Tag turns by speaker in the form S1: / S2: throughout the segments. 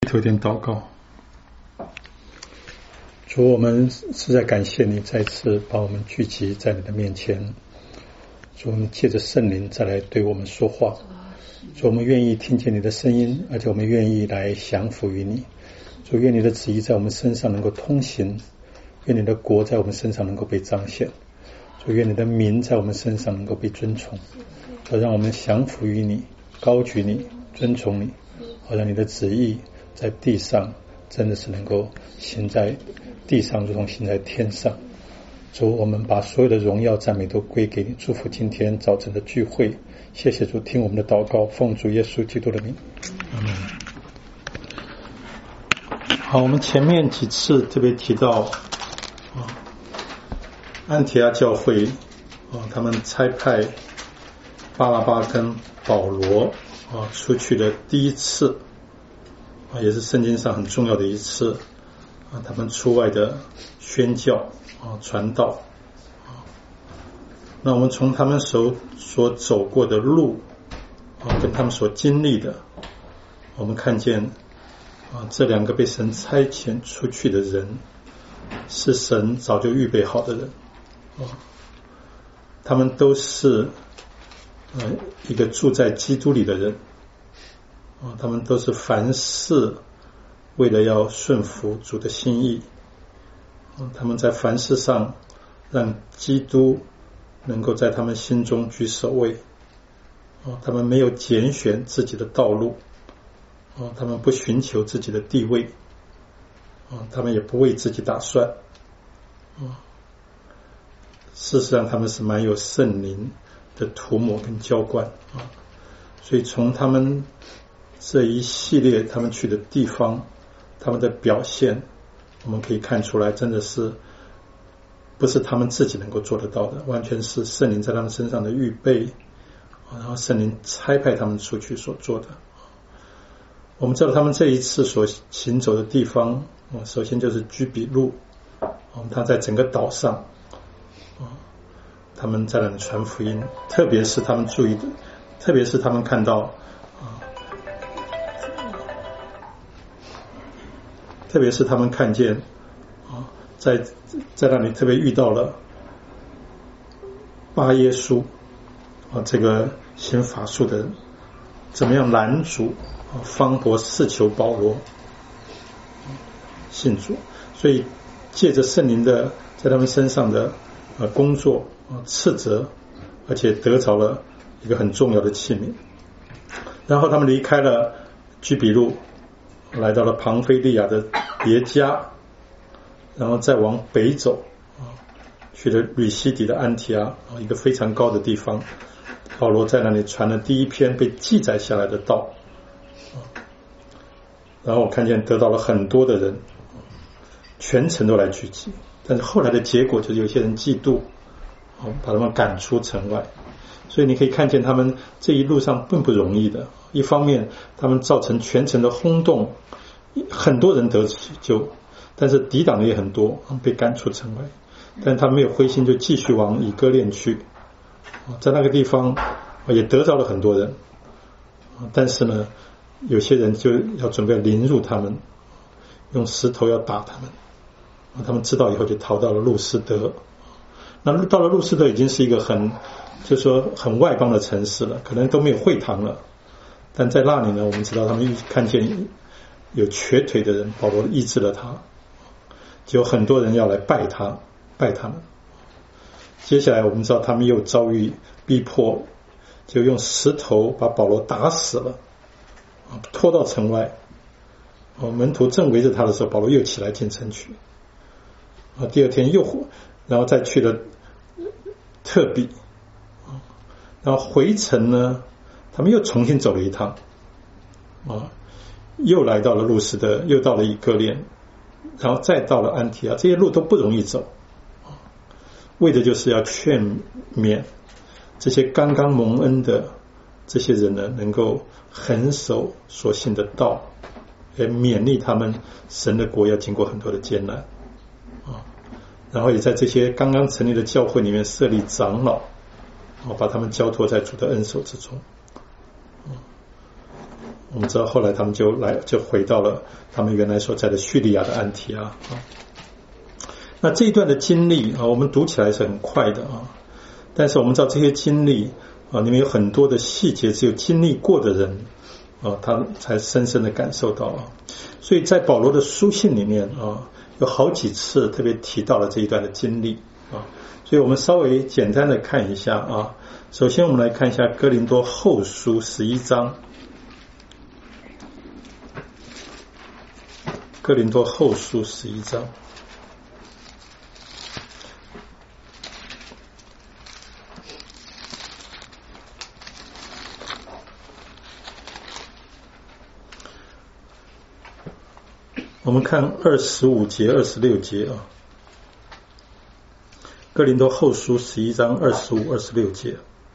S1: 头一点祷告。主，我们实在感谢你再次把我们聚集在你的面前。主，我们借着圣灵再来对我们说话。主，我们愿意听见你的声音，而且我们愿意来降服于你。主，愿你的旨意在我们身上能够通行，愿你的国在我们身上能够被彰显。主，愿你的名在我们身上能够被尊崇。主，让我们降服于你，高举你，尊崇你，好让你的旨意在地上真的是能够行在地上，如同行在天上。主，我们把所有的荣耀赞美都归给你，祝福今天早晨的聚会。谢谢主，听我们的祷告，奉主耶稣基督的名，阿们。好，我们前面几次特别提到安提阿教会他们差派巴拿巴跟保罗出去的第一次也是圣经上很重要的一次他们出外的宣教传道那我们从他们所走过的路跟他们所经历的，我们看见这两个被神差遣出去的人是神早就预备好的人他们都是一个住在基督里的人他们都是凡事为了要顺服主的心意他们在凡事上让基督能够在他们心中居首位他们没有拣选自己的道路他们不寻求自己的地位他们也不为自己打算事实上他们是蛮有圣灵的涂抹跟浇灌所以从他们这一系列他们去的地方，他们的表现我们可以看出来，真的是不是他们自己能够做得到的，完全是圣灵在他们身上的预备然后圣灵差派他们出去所做的。我们知道他们这一次所行走的地方首先就是居比路他在整个岛上他们在那里传福音，特别是他们注意的，特别是他们看到特别是他们看见在那里特别遇到了巴耶稣这个行法术的人怎么样拦阻方伯四求保罗信主，所以借着圣灵的在他们身上的工作斥责，而且得着了一个很重要的器皿。然后他们离开了居比路，来到了庞菲利亚的别家，然后再往北走去了吕西底的安提阿一个非常高的地方。保罗在那里传了第一篇被记载下来的道然后我看见得到了很多的人，全城都来聚集，但是后来的结果就是有些人嫉妒把他们赶出城外。所以你可以看见他们这一路上并不容易的，一方面他们造成全城的轰动，很多人得救，但是抵挡的也很多，被赶出城外，但他没有灰心，就继续往以哥念去，在那个地方也得着了很多人，但是呢有些人就要准备凌辱他们，用石头要打他们，他们知道以后就逃到了路斯德。那到了路斯德已经是一个就是说很外邦的城市了，可能都没有会堂了，但在那里呢，我们知道他们看见有瘸腿的人，保罗医治了他，就有很多人要来拜他们。接下来我们知道他们又遭遇逼迫，就用石头把保罗打死了，拖到城外。门徒正围着他的时候，保罗又起来进城去。第二天然后再去了特比，然后回程呢，他们又重新走了一趟，又来到了路斯德，又到了以哥念，然后再到了安提阿，这些路都不容易走，为的就是要劝勉这些刚刚蒙恩的这些人呢，能够恒守所信的道，也勉励他们神的国要经过很多的艰难然后也在这些刚刚成立的教会里面设立长老把他们交托在主的恩手之中我们知道后来他们就回到了他们原来所在的叙利亚的安提阿。那这一段的经历我们读起来是很快的但是我们知道这些经历里面有很多的细节，只有经历过的人他才深深的感受到所以在保罗的书信里面有好几次特别提到了这一段的经历所以我们稍微简单的看一下首先我们来看一下哥林多后书11章，哥林多后书11章。我们看25节26节哥林多后书11章25、26节，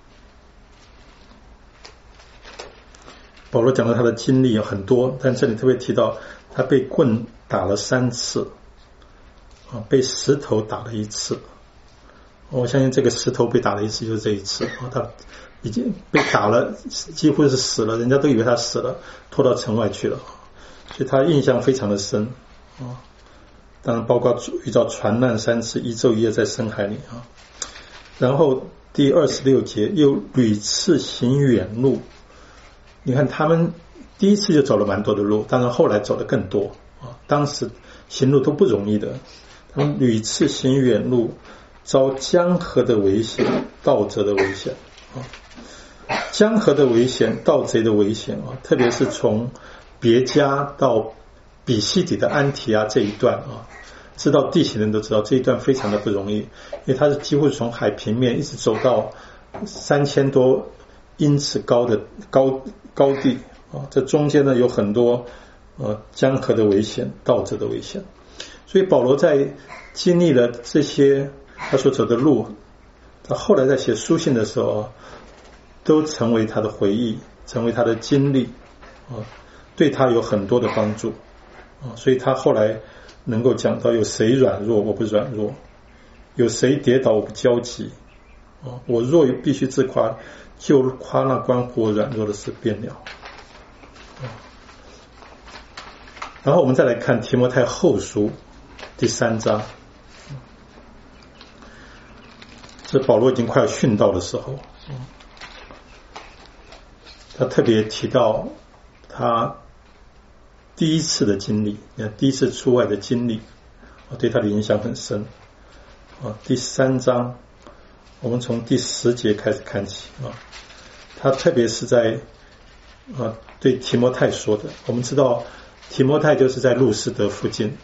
S1: 保罗讲到他的经历有很多，但这里特别提到他被棍打了3次被石头打了1次。我相信这个石头被打了1次就是这一次他已经被打了几乎是死了，人家都以为他死了，拖到城外去了，所以他印象非常的深当然包括遇到船难3次，1昼1夜在深海里然后第26节又屡次行远路。你看他们第一次就走了蛮多的路，当然后来走的更多当时行路都不容易的，他们屡次行远路，遭江河的危险、盗贼的危险江河的危险、盗贼的危险特别是从别家到比西底的安提阿这一段知道地形的人都知道这一段非常的不容易，因为它是几乎从海平面一直走到3000多英尺高的高地这中间呢有很多江河的危险、盗贼的危险。所以保罗在经历了这些他所走的路，他后来在写书信的时候都成为他的回忆，成为他的经历对他有很多的帮助所以他后来能够讲到有谁软弱我不软弱，有谁跌倒我不焦急我若必须自夸，就夸那关乎我软弱的事变了然后我们再来看提摩太后书第3章，这保罗已经快要殉道的时候他特别提到他第一次的经历，第一次出外的经历对他的影响很深第3章我们从第10节开始看起他特别是在对提摩太说的。我们知道提摩太就是在路斯德附近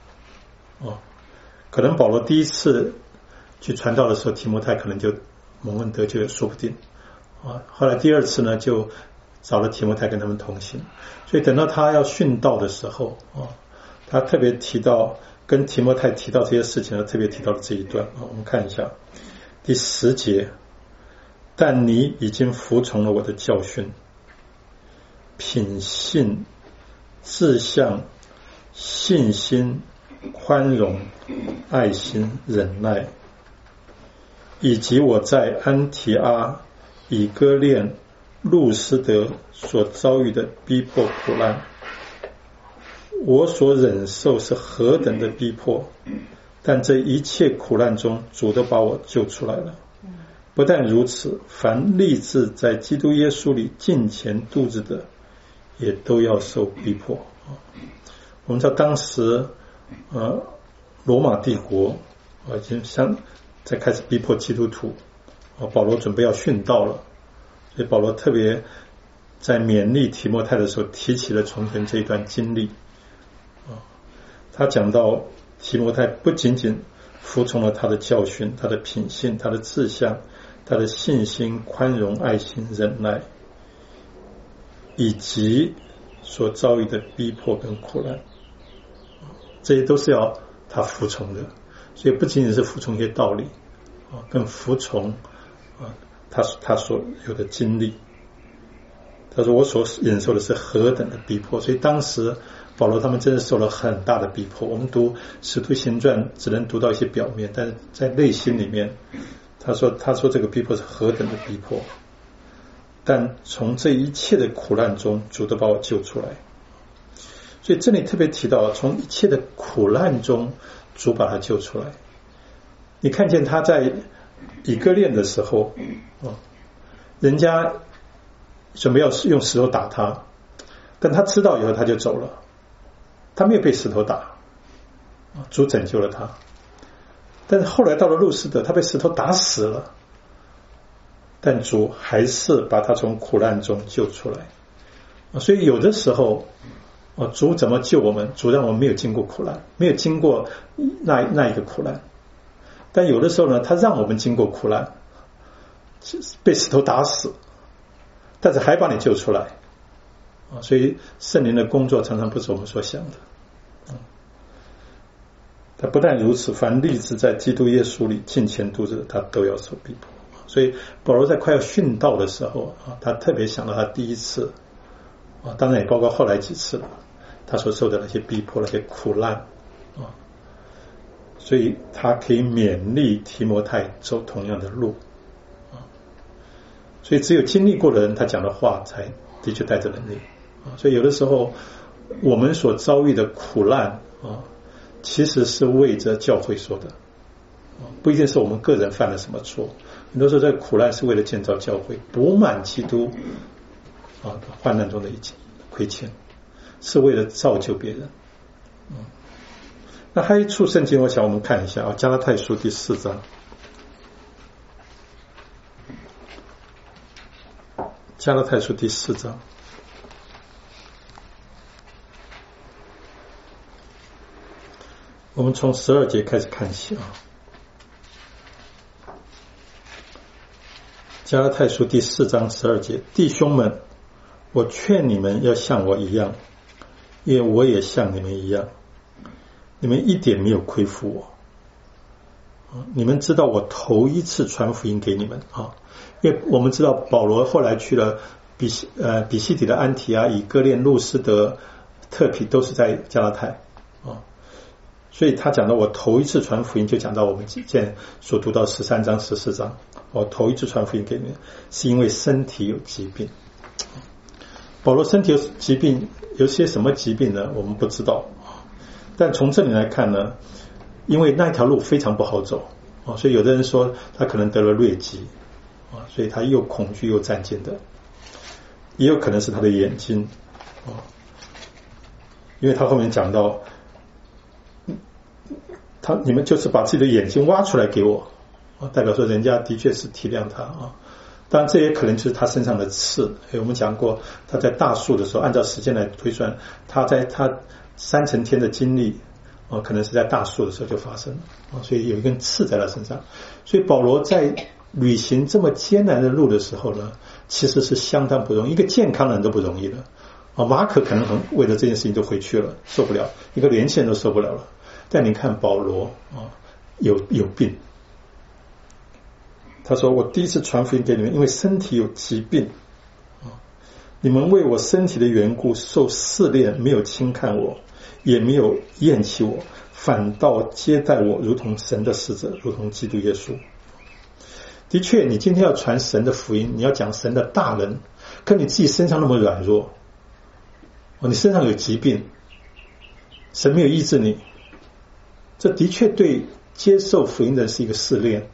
S1: 可能保罗第一次去传道的时候，提摩太可能就蒙恩得救也说不定后来第2次呢就找了提摩太跟他们同行，所以等到他要殉道的时候他特别提到跟提摩太提到这些事情，他特别提到了这一段我们看一下第10节，但你已经服从了我的教训，品性、志向、信心、宽容、爱心、忍耐，以及我在安提阿、以哥念、路斯德所遭遇的逼迫苦难，我所忍受是何等的逼迫，但这一切苦难中主都把我救出来了。不但如此，凡立志在基督耶稣里敬虔度日的，也都要受逼迫我们知道当时罗马帝国已经在开始逼迫基督徒保罗准备要殉道了，所以保罗特别在勉励提摩太的时候提起了从前这一段经历他讲到提摩太不仅仅服从了他的教训、他的品性、他的志向、他的信心、宽容、爱心、忍耐，以及所遭遇的逼迫跟苦难，这些都是要他服从的。所以不仅仅是服从一些道理更服从他所有的经历。他说我所忍受的是何等的逼迫，所以当时保罗他们真的受了很大的逼迫。我们读使徒行传只能读到一些表面，但是在内心里面他说这个逼迫是何等的逼迫但从这一切的苦难中，主都把我救出来。所以这里特别提到，从一切的苦难中，主把他救出来。你看见他在以哥念的时候，人家准备要用石头打他，但他知道以后他就走了，他没有被石头打，主拯救了他。但是后来到了路斯德，他被石头打死了，但主还是把他从苦难中救出来。所以有的时候主怎么救我们？主让我们没有经过苦难，没有经过那一个苦难。但有的时候呢，他让我们经过苦难，被石头打死，但是还把你救出来。所以圣灵的工作常常不是我们所想的。他不但如此，凡立志在基督耶稣里敬虔度日，他都要受逼迫。所以保罗在快要殉道的时候，他特别想到他第一次，当然也包括后来几次了，他所受的那些逼迫、那些苦难，所以他可以勉励提摩太走同样的路。所以只有经历过的人，他讲的话才的确带着能力。所以有的时候我们所遭遇的苦难其实是为着教会说的，不一定是我们个人犯了什么错。很多时候这个苦难是为了建造教会，补满基督患难中的一切亏欠，是为了造就别人。那还有一处圣经，我想我们看一下加拉太书第4章。加拉太书第4章，我们从12节开始看起加拉太书第4章12节，弟兄们，我劝你们要像我一样，因为我也像你们一样，你们一点没有亏负我。你们知道我头一次传福音给你们因为我们知道保罗后来去了比西底的安提阿、以哥念、路斯德、特庇，都是在加拉太所以他讲到我头一次传福音，就讲到我们现在所读到13章14章，我头一次传福音给你们是因为身体有疾病。保罗身体有疾病，有些什么疾病呢？我们不知道，但从这里来看呢，因为那条路非常不好走所以有的人说他可能得了疟疾所以他又恐惧又战兢的，也有可能是他的眼睛因为他后面讲到你们就是把自己的眼睛挖出来给我代表说人家的确是体谅他当然这也可能就是他身上的刺。我们讲过他在大树的时候，按照时间来推算，他在他3层天的经历可能是在大树的时候就发生了所以有一根刺在他身上。所以保罗在旅行这么艰难的路的时候呢，其实是相当不容易，一个健康人都不容易的马可可能为了这件事情就回去了，受不了，一个年轻人都受不了了。但你看保罗有病，他说我第一次传福音给你们，因为身体有疾病你们为我身体的缘故受试炼，没有轻看我，也没有厌弃我，反倒接待我，如同神的使者，如同基督耶稣。的确，你今天要传神的福音，你要讲神的大能，可你自己身上那么软弱你身上有疾病，神没有医治你，这的确对接受福音的是一个试炼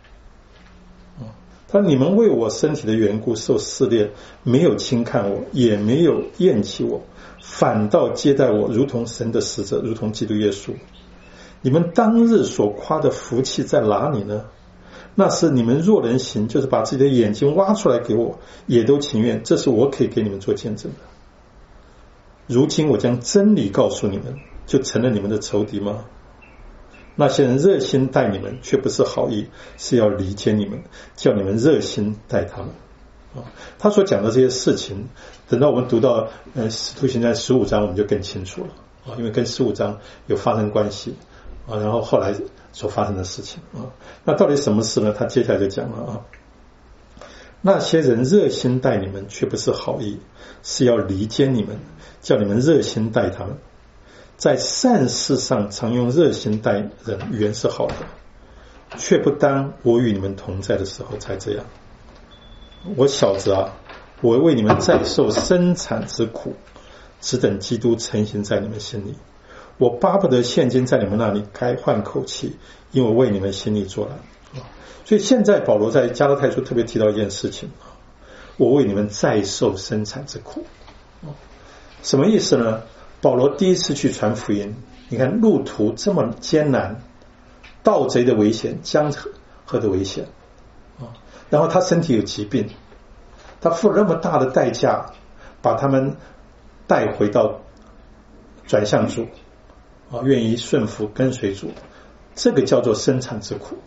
S1: 他说你们为我身体的缘故受试炼，没有轻看我，也没有厌弃我，反倒接待我，如同神的使者，如同基督耶稣。你们当日所夸的福气在哪里呢？那是你们若能行，就是把自己的眼睛挖出来给我，也都情愿，这是我可以给你们做见证的。如今我将真理告诉你们，就成了你们的仇敌吗？那些人热心待你们，却不是好意，是要离间你们，叫你们热心待他们他所讲的这些事情，等到我们读到使徒行传15章，我们就更清楚了因为跟15章有发生关系然后后来所发生的事情那到底什么事呢？他接下来就讲了那些人热心待你们，却不是好意，是要离间你们，叫你们热心待他们。在善事上常用热心待人，原是好的，却不当我与你们同在的时候才这样。我小子我为你们再受生产之苦，只等基督成形在你们心里。我巴不得现今在你们那里该换口气，因为我为你们心里作难。所以现在保罗在加拉太书特别提到一件事情，我为你们再受生产之苦。什么意思呢？保罗第一次去传福音，你看路途这么艰难，盗贼的危险，江河的危险，然后他身体有疾病，他付了那么大的代价把他们带回到转向主，愿意顺服跟随主，这个叫做生产之苦。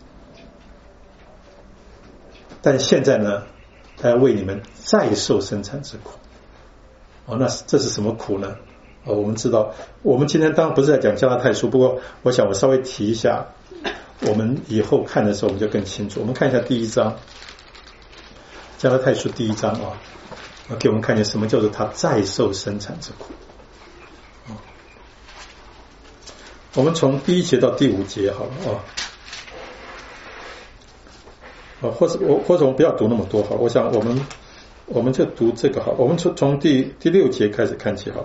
S1: 但现在呢，他要为你们再受生产之苦。那这是什么苦呢？我们知道，我们今天当然不是在讲加拉太书，不过我想我稍微提一下，我们以后看的时候我们就更清楚。我们看一下第一章，加拉太书第一章给我们看见什么叫做他再受生产之苦。我们从第1节到第5节好了或者我们不要读那么多好了，我想我们就读这个好了，我们从第6节开始看起好了。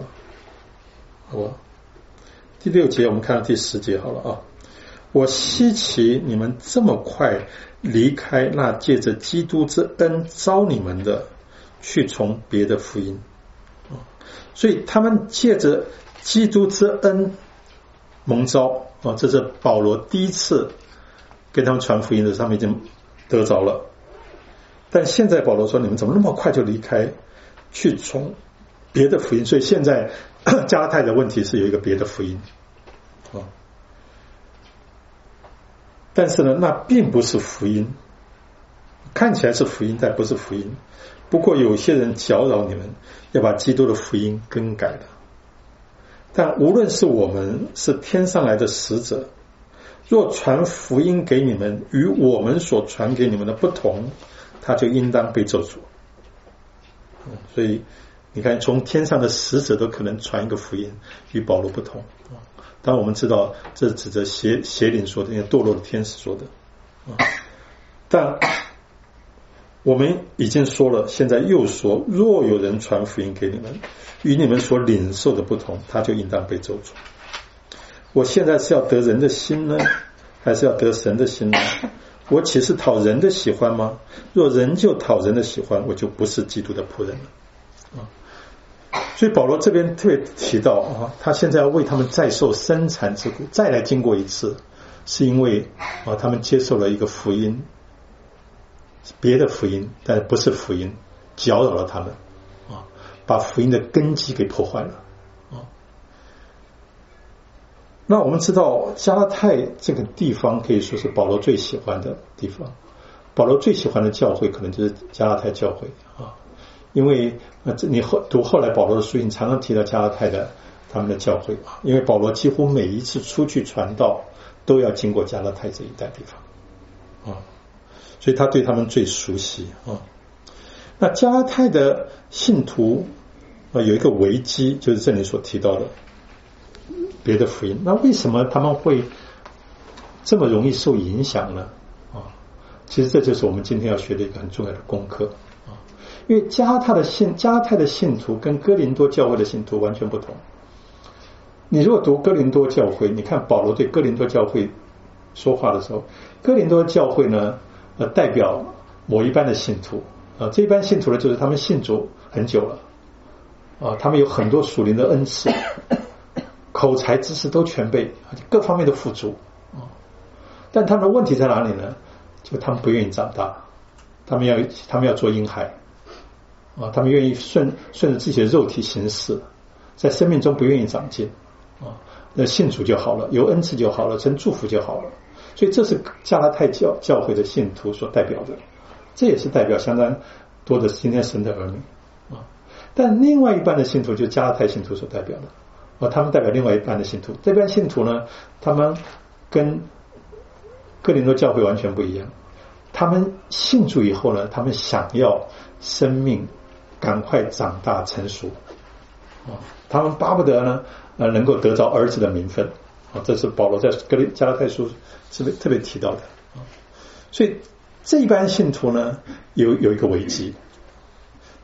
S1: 第6节我们看到第10节好了我稀奇你们这么快离开那借着基督之恩招你们的，去从别的福音。所以他们借着基督之恩蒙召这是保罗第一次跟他们传福音的时候，他们已经得着了。但现在保罗说，你们怎么那么快就离开，去从别的福音？所以现在加拉太的问题是有一个别的福音但是呢，那并不是福音，看起来是福音，但不是福音。不过有些人搅扰你们，要把基督的福音更改了。但无论是我们是天上来的使者，若传福音给你们与我们所传给你们的不同，他就应当被咒诅。所以你看，从天上的使者都可能传一个福音与保罗不同。当然我们知道这是指着邪灵说的，因为堕落的天使说的但我们已经说了，现在又说，若有人传福音给你们与你们所领受的不同，他就应当被咒诅。我现在是要得人的心呢，还是要得神的心呢？我岂是讨人的喜欢吗？若人就讨人的喜欢，我就不是基督的仆人了。所以保罗这边特别提到他现在要为他们再受生产之苦，再来经过一次，是因为他们接受了一个福音，别的福音，但不是福音，搅扰了他们把福音的根基给破坏了那我们知道加拉太这个地方可以说是保罗最喜欢的地方，保罗最喜欢的教会可能就是加拉太教会因为你读后来保罗的书信常常提到加拉太的他们的教会因为保罗几乎每一次出去传道都要经过加拉太这一带地方所以他对他们最熟悉那加拉太的信徒有一个危机，就是这里所提到的别的福音。那为什么他们会这么容易受影响呢其实这就是我们今天要学的一个很重要的功课因为加拉太的信徒跟哥林多教会的信徒完全不同。你如果读哥林多教会，你看保罗对哥林多教会说话的时候，哥林多教会呢代表某一班的信徒这一班信徒呢，就是他们信主很久了他们有很多属灵的恩赐，口才知识都全备，各方面的富足但他们的问题在哪里呢？就他们不愿意长大，他们要做婴孩他们愿意顺着自己的肉体行事，在生命中不愿意长进那信主就好了，有恩赐就好了，神祝福就好了。所以这是加拉太教会的信徒所代表的，这也是代表相当多的今天神的儿女但另外一半的信徒就是加拉太信徒所代表的他们代表另外一半的信徒。这边信徒呢，他们跟哥林多教会完全不一样，他们信主以后呢，他们想要生命赶快长大成熟他们巴不得呢能够得着儿子的名分这是保罗在加拉太书特别提到的所以这一般信徒呢有一个危机。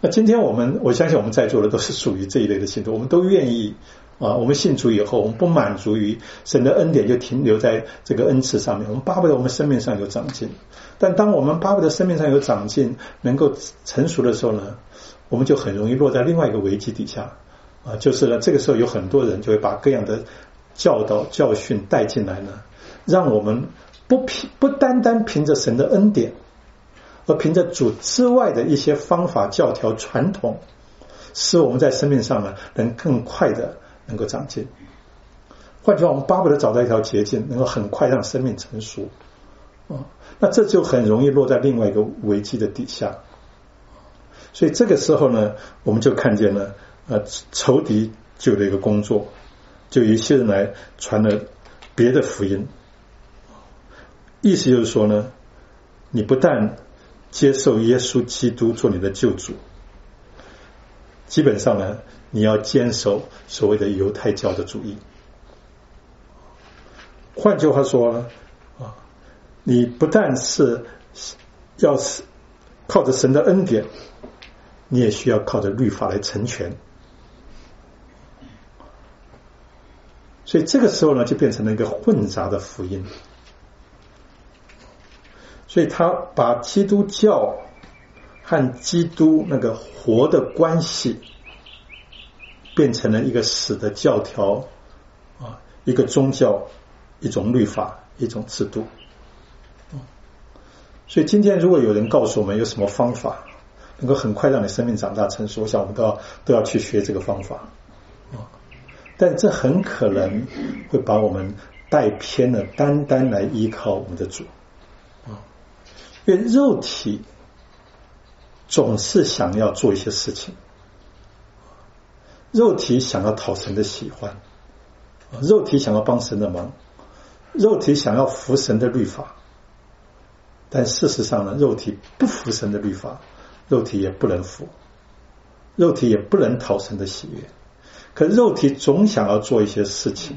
S1: 那今天我相信我们在座的都是属于这一类的信徒，我们都愿意我们信主以后，我们不满足于神的恩典就停留在这个恩赐上面，我们巴不得我们生命上有长进。但当我们巴不得生命上有长进，能够成熟的时候呢，我们就很容易落在另外一个危机底下就是呢，这个时候有很多人就会把各样的教导教训带进来呢，让我们不单单凭着神的恩典，而凭着主之外的一些方法教条传统，使我们在生命上呢能更快的能够长进。换句话，我们巴不得找到一条捷径，能够很快让生命成熟那这就很容易落在另外一个危机的底下。所以这个时候呢，我们就看见了仇敌就有一个工作，就有一些人来传了别的福音，意思就是说呢，你不但接受耶稣基督做你的救主，基本上呢，你要坚守所谓的犹太教的主义。换句话说呢，你不但是要靠着神的恩典，你也需要靠着律法来成全。所以这个时候呢，就变成了一个混杂的福音。所以他把基督教和基督那个活的关系变成了一个死的教条一个宗教，一种律法，一种制度。所以今天如果有人告诉我们有什么方法能够很快让你生命长大成熟，我想我们都要去学这个方法但这很可能会把我们带偏了单单来依靠我们的主因为肉体总是想要做一些事情，肉体想要讨神的喜欢，肉体想要帮神的忙，肉体想要服神的律法。但事实上呢，肉体不服神的律法，肉体也不能服，肉体也不能讨神的喜悦。可肉体总想要做一些事情，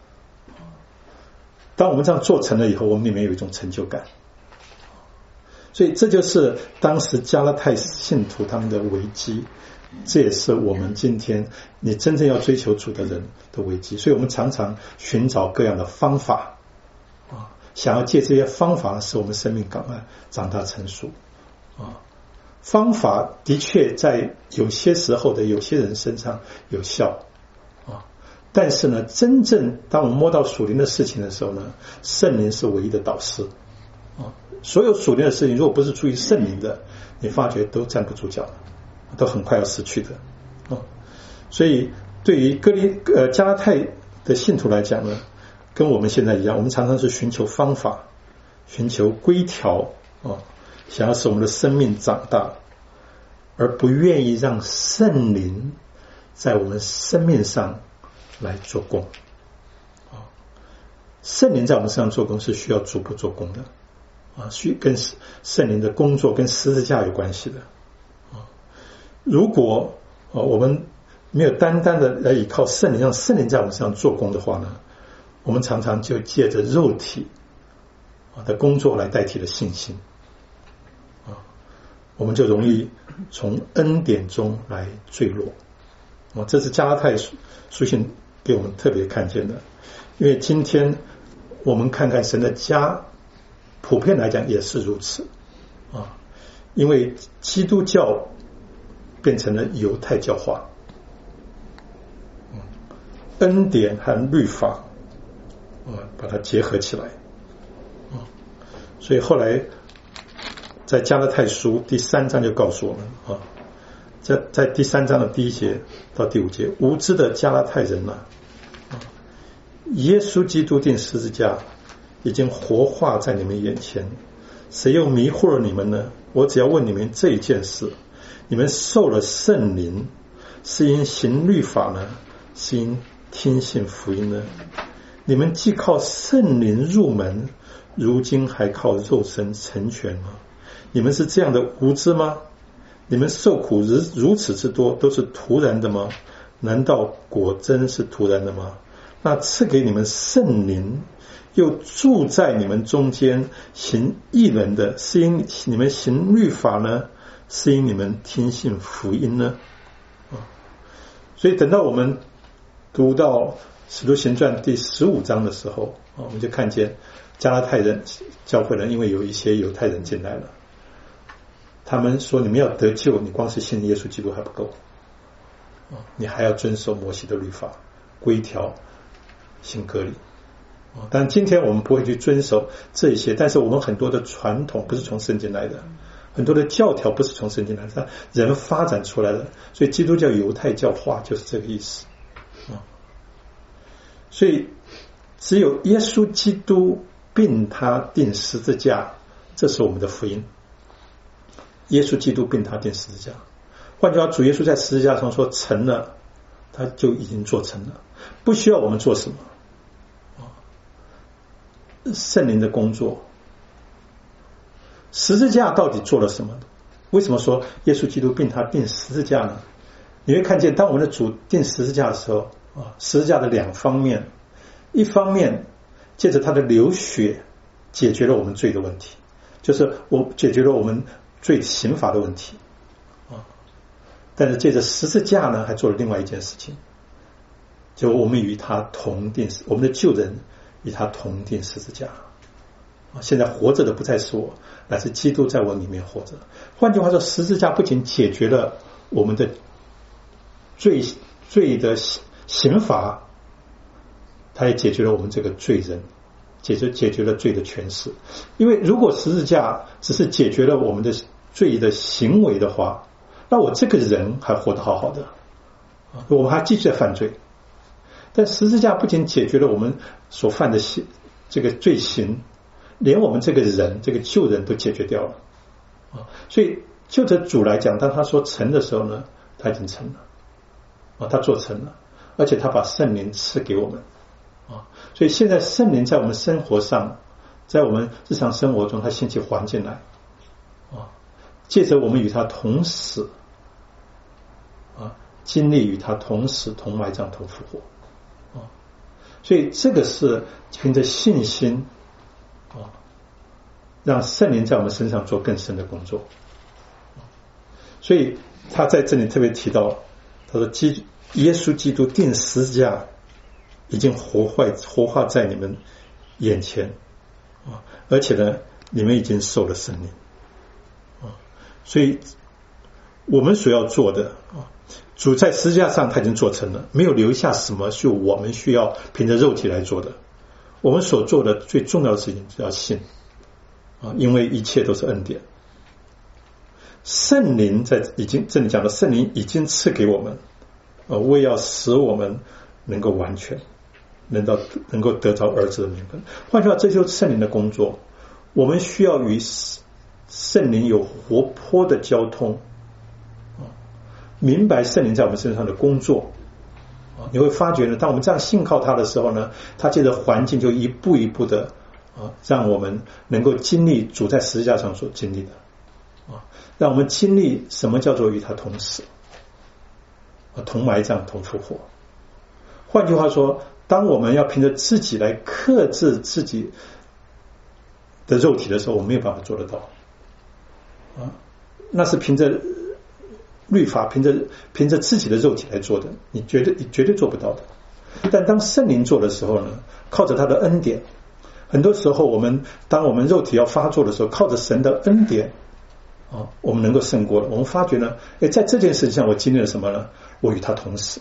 S1: 当我们这样做成了以后，我们里面有一种成就感。所以这就是当时加拉太信徒他们的危机，这也是我们今天你真正要追求主的人的危机。所以我们常常寻找各样的方法想要借这些方法使我们生命长大成熟方法的确在有些时候的有些人身上有效但是呢，真正当我们摸到属灵的事情的时候呢，圣灵是唯一的导师所有属灵的事情如果不是出于圣灵的，你发觉都站不住脚，都很快要失去的所以对于加拉太的信徒来讲呢，跟我们现在一样，我们常常是寻求方法，寻求规条想要使我们的生命长大，而不愿意让圣灵在我们生命上来做工圣灵在我们身上做工是需要逐步做工的跟圣灵的工作跟十字架有关系的如果我们没有单单的来依靠圣灵，让圣灵在我们身上做工的话呢，我们常常就借着肉体的工作来代替了信心我们就容易从恩典中来坠落这是加拉太书信给我们特别看见的。因为今天我们看看神的家普遍来讲也是如此因为基督教变成了犹太教化恩典和律法把它结合起来所以后来在加拉太书第3章就告诉我们在第3章的第1节到第5节，无知的加拉太人耶稣基督钉十字架已经活化在你们眼前，谁又迷惑了你们呢？我只要问你们这一件事，你们受了圣灵是因行律法呢，是因听信福音呢？你们既靠圣灵入门，如今还靠肉身成全吗？你们是这样的无知吗？你们受苦如此之多，都是突然的吗？难道果真是突然的吗？那赐给你们圣灵又住在你们中间行义人的，是因你们行律法呢， 是因你们听信福音呢？所以等到我们读到使徒行传第15章的时候，我们就看见加拉太人教会人，因为有一些犹太人进来了，他们说你们要得救，你光是信耶稣基督还不够，你还要遵守摩西的律法、规条、行割礼。但今天我们不会去遵守这些，但是我们很多的传统不是从圣经来的，很多的教条不是从圣经来的，人发展出来的，所以基督教犹太教化就是这个意思。所以只有耶稣基督并他钉十字架，这是我们的福音。耶稣基督并他钉十字架，换句话，主耶稣在十字架上说成了，他就已经做成了，不需要我们做什么。圣灵的工作，十字架到底做了什么？为什么说耶稣基督并他钉十字架呢？你会看见当我们的主钉十字架的时候，十字架的两方面，一方面借着他的流血解决了我们罪的问题，就是我解决了我们罪刑罚的问题，但是借着十字架呢还做了另外一件事情，就我们与他同钉，我们的旧人与他同钉十字架。现在活着的不再是我，乃是基督在我里面活着。换句话说，十字架不仅解决了我们的罪的刑罚，它也解决了我们这个罪人，解决了罪的权势。因为如果十字架只是解决了我们的罪的行为的话，那我这个人还活得好好的，我们还继续在犯罪。但十字架不仅解决了我们所犯的这个罪行，连我们这个人，这个旧人都解决掉了。所以就着主来讲，当他说成的时候呢，他已经成了，他做成了，而且他把圣灵赐给我们。所以现在圣灵在我们生活上，在我们日常生活中，他兴起还进来，借着我们与他同死，经历与他同死、同埋葬、同复活。所以这个是凭着信心，让圣灵在我们身上做更深的工作。所以他在这里特别提到，他说耶稣基督钉十字架已经活化在你们眼前，而且呢你们已经受了圣灵。所以我们所要做的，主在十字架上他已经做成了，没有留下什么是我们需要凭着肉体来做的。我们所做的最重要的事情是要信，因为一切都是恩典。圣灵这里讲的，圣灵已经赐给我们，为要使我们能够完全，能够得着儿子的名分。换句话，这就是圣灵的工作。我们需要与圣灵有活泼的交通，明白圣灵在我们身上的工作。你会发觉呢，当我们这样信靠他的时候呢，他借着环境就一步一步的让我们能够经历主在十字架上所经历的，让我们经历什么叫做与他同死、同埋葬、同复活。换句话说，当我们要凭着自己来克制自己的肉体的时候，我们没有办法做得到，那是凭着律法，凭着自己的肉体来做的，你绝对做不到的。但当圣灵做的时候呢，靠着他的恩典，很多时候当我们肉体要发作的时候，靠着神的恩典，我们能够胜过了。我们发觉呢，在这件事情上我经历了什么呢？我与他同死，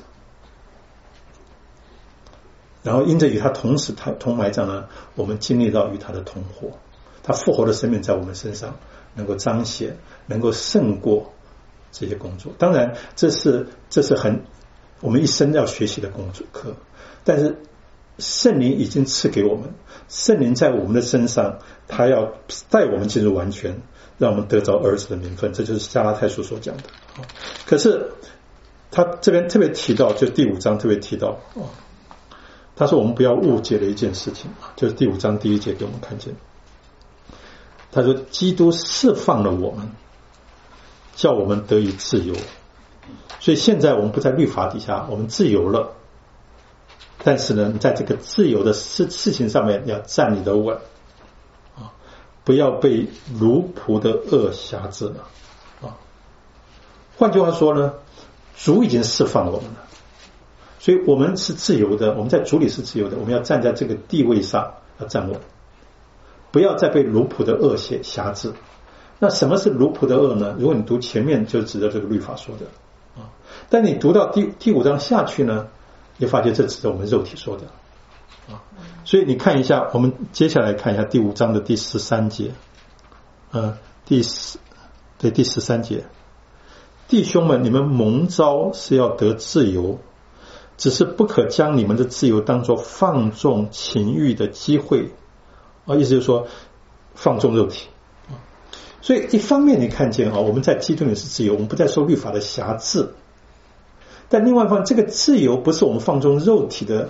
S1: 然后因着与他同死同埋葬呢，我们经历到与他的同活，他复活的生命在我们身上能够彰显，能够胜过这些工作。当然这是我们一生要学习的工作课，但是圣灵已经赐给我们，圣灵在我们的身上，他要带我们进入完全，让我们得着儿子的名分。这就是加拉太书所讲的。可是他这边特别提到，就第5章特别提到，他说我们不要误解了一件事情，就是第5章第1节给我们看见，他说基督释放了我们，叫我们得以自由。所以现在我们不在律法底下，我们自由了。但是呢，在这个自由的事情上面要站立得稳，不要被奴仆的恶辖制了。 换句话说呢，主已经释放了我们了，所以我们是自由的，我们在主里是自由的，我们要站在这个地位上要站稳，不要再被奴仆的恶辖制。那什么是奴仆的恶呢？如果你读前面就指着这个律法说的啊，但你读到第5章下去呢，你发觉这指着我们肉体说的啊。所以你看一下，我们接下来看一下第5章的第13节，第13节，弟兄们，你们蒙召是要得自由，只是不可将你们的自由当作放纵情欲的机会意思就是说放纵肉体。所以一方面你看见我们在基督里是自由，我们不再受律法的辖制，但另外一方面，这个自由不是我们放纵肉体的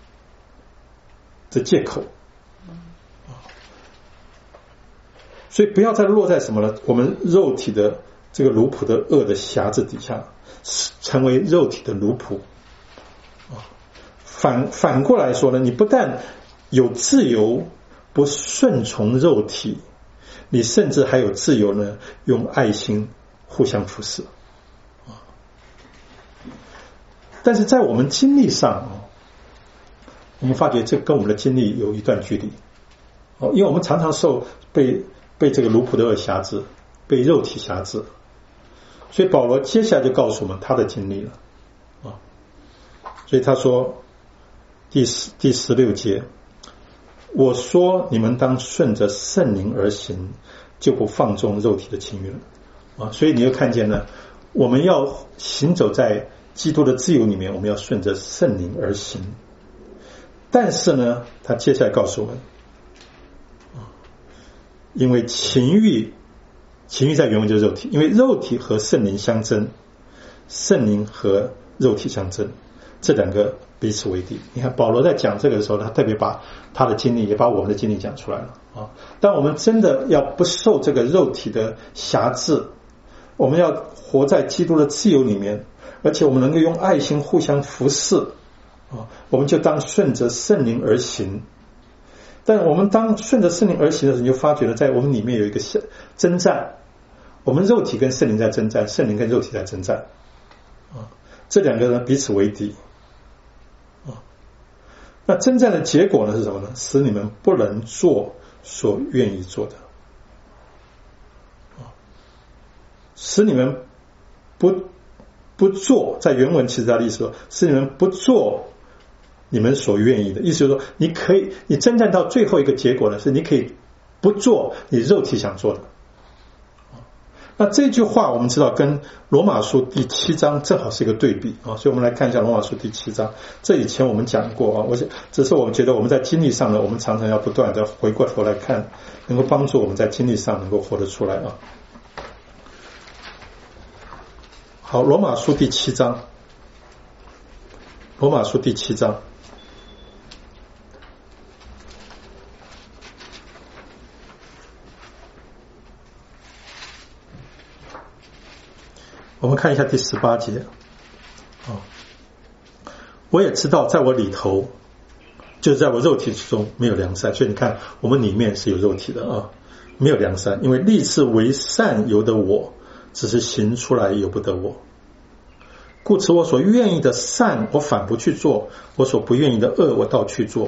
S1: 借口。所以不要再落在什么呢？我们肉体的这个奴仆的恶的辖制底下，成为肉体的奴仆。反过来说呢，你不但有自由不顺从肉体，你甚至还有自由呢，用爱心互相服侍。但是在我们经历上，我们发觉这跟我们的经历有一段距离。因为我们常常被这个奴仆的恶辖制，被肉体辖制，所以保罗接下来就告诉我们他的经历了所以他说第16节，我说你们当顺着圣灵而行，就不放纵肉体的情欲了所以你又看见呢，我们要行走在基督的自由里面，我们要顺着圣灵而行。但是呢，他接下来告诉我们，因为情欲在原文就是肉体，因为肉体和圣灵相争，圣灵和肉体相争，这两个彼此为敌。你看保罗在讲这个的时候，他特别把他的经历也把我们的经历讲出来了但我们真的要不受这个肉体的辖制，我们要活在基督的自由里面，而且我们能够用爱心互相服侍我们就当顺着圣灵而行。但我们当顺着圣灵而行的时候，你就发觉了在我们里面有一个征战，我们肉体跟圣灵在征战，圣灵跟肉体在征战这两个人彼此为敌那征战的结果呢是什么呢？使你们不能做所愿意做的使你们不做，在原文其实他的意思说，使你们不做你们所愿意的，意思就是说你征战到最后一个结果呢，是你可以不做你肉体想做的那这句话我们知道跟罗马书第7章正好是一个对比所以我们来看一下罗马书第7章。这以前我们讲过只是我们觉得我们在经历上呢，我们常常要不断的回过头来看，能够帮助我们在经历上能够活得出来好，罗马书第7章，罗马书第7章。我们看一下第18节我也知道在我里头，就是在我肉体之中没有良善。所以你看我们里面是有肉体的没有良善，因为立志为善由得我，只是行出来由不得我。故此我所愿意的善我反不去做，我所不愿意的恶我倒去做。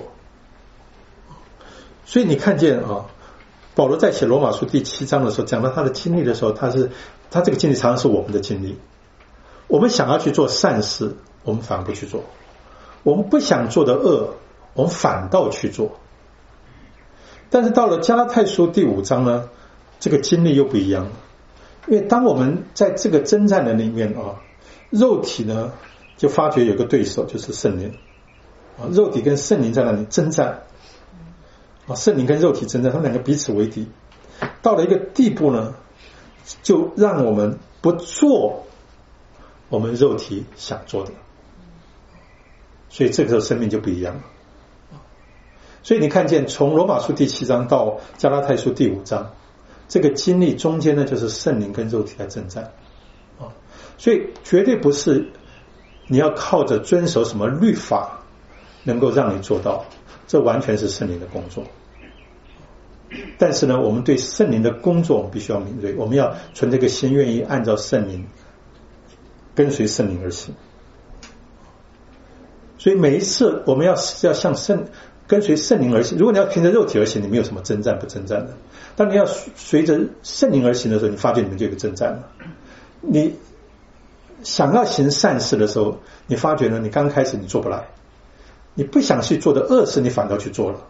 S1: 所以你看见保罗在写罗马书第7章的时候，讲到他的经历的时候，他这个经历常常是我们的经历。我们想要去做善事，我们反而不去做；我们不想做的恶，我们反倒去做。但是到了加拉太书第5章呢，这个经历又不一样了。因为当我们在这个征战的里面肉体呢就发觉有个对手，就是圣灵肉体跟圣灵在那里征战圣灵跟肉体征战，他们两个彼此为敌。到了一个地步呢，就让我们不做我们肉体想做的，所以这个时候生命就不一样了。所以你看见从罗马书第7章到加拉太书第5章，这个经历中间呢，就是圣灵跟肉体在征战所以绝对不是你要靠着遵守什么律法能够让你做到，这完全是圣灵的工作。但是呢，我们对圣灵的工作我们必须要敏锐，我们要存这个心，愿意按照圣灵跟随圣灵而行。所以每一次我们要向跟随圣灵而行。如果你要凭着肉体而行，你没有什么征战不征战的。当你要随着圣灵而行的时候，你发觉你们就有个征战了。你想要行善事的时候，你发觉呢，你刚开始你做不来，你不想去做的恶事，你反倒去做了。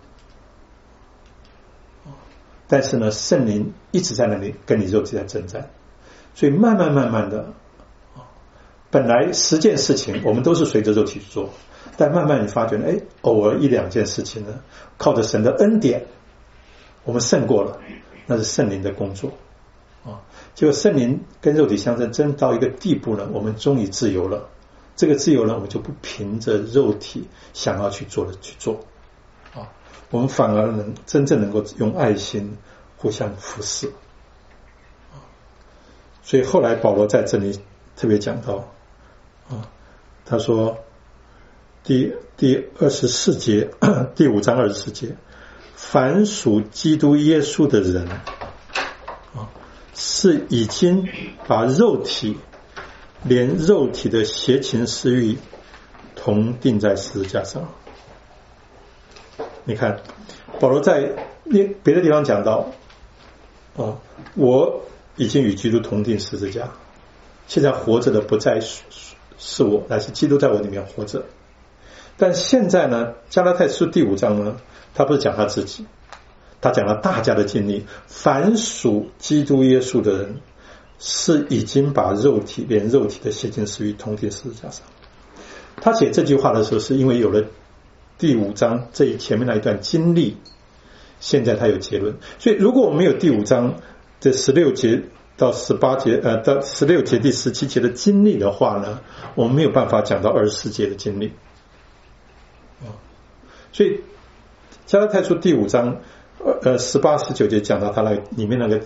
S1: 但是呢，圣灵一直在那里跟你肉体在征战，所以慢慢的，本来10件事情我们都是随着肉体去做，但慢慢你发觉呢，偶尔1、2件事情呢，靠着神的恩典，我们胜过了，那是圣灵的工作啊。结果圣灵跟肉体相争，真到一个地步呢，我们终于自由了。这个自由呢，我们就不凭着肉体想要去做的去做啊，我们反而真正能够用爱心互相服侍啊。所以后来保罗在这里特别讲到啊，他说第24节第5章24节，凡属基督耶稣的人啊，是已经把肉体连肉体的邪情私欲同钉在十字架上。你看保罗在别的地方讲到我已经与基督同钉十字架，现在活着的不再是我，乃是基督在我里面活着。但现在呢，加拉太书第5章呢，他不是讲他自己，他讲了大家的经历。凡属基督耶稣的人，是已经把肉体连肉体的邪情私欲同钉十字架上。他写这句话的时候，是因为有了第5章这前面那一段经历，现在他有结论。所以如果我们没有第5章的16节到18节到16节第17节的经历的话呢，我们没有办法讲到24节的经历。所以加拉太书第5章18、19节讲到他那里面那个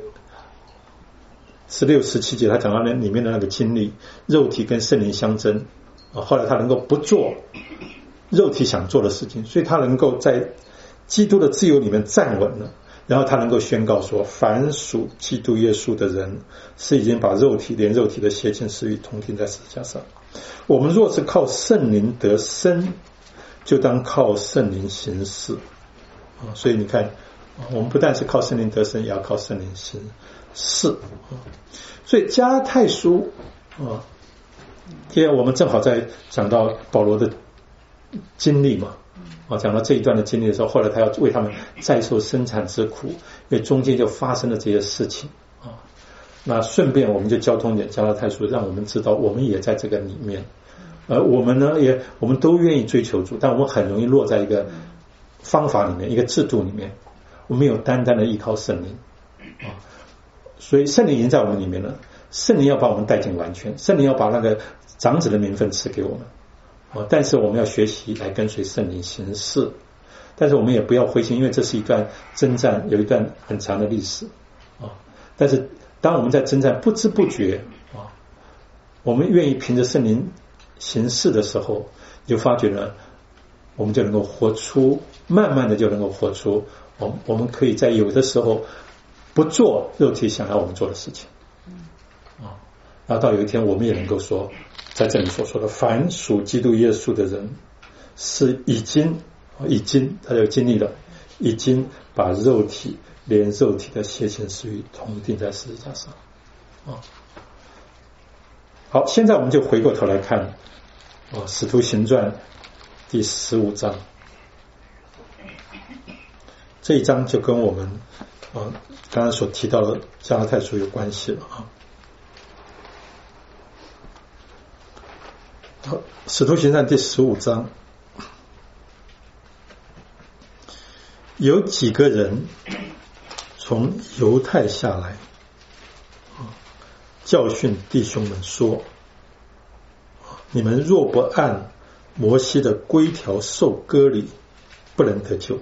S1: 16、17节，他讲到那里面的那个经历，肉体跟圣灵相争后来他能够不做肉体想做的事情，所以他能够在基督的自由里面站稳了。然后他能够宣告说，凡属基督耶稣的人，是已经把肉体连肉体的邪情私欲同钉在十字架上。我们若是靠圣灵得生，就当靠圣灵行事所以你看，我们不但是靠圣灵得生，也要靠圣灵行事所以加拉太书因为我们正好在讲到保罗的经历嘛讲到这一段的经历的时候，后来他要为他们再受生产之苦，因为中间就发生了这些事情那顺便我们就交通点加拉太书，让我们知道我们也在这个里面。我们呢我们都愿意追求主，但我们很容易落在一个方法里面，一个制度里面，我们没有单单的依靠圣灵所以圣灵已经在我们里面了，圣灵要把我们带进完全，圣灵要把那个长子的名分赐给我们但是我们要学习来跟随圣灵行事。但是我们也不要灰心，因为这是一段征战，有一段很长的历史但是当我们在征战不知不觉我们愿意凭着圣灵行事的时候，你就发觉呢，我们就能够活出，慢慢的就能够活出我们可以在有的时候不做肉体想要我们做的事情然后到有一天我们也能够说，在这里所说的凡属基督耶稣的人，是已经他就经历了，已经把肉体连肉体的邪情私欲同钉在十字架上好，现在我们就回过头来看使徒行传第15章，这一章就跟我们刚刚所提到的加拉太书有关系了使徒行传第15章，有几个人从犹太下来教训弟兄们说，你们若不按摩西的规条受割礼，不能得救。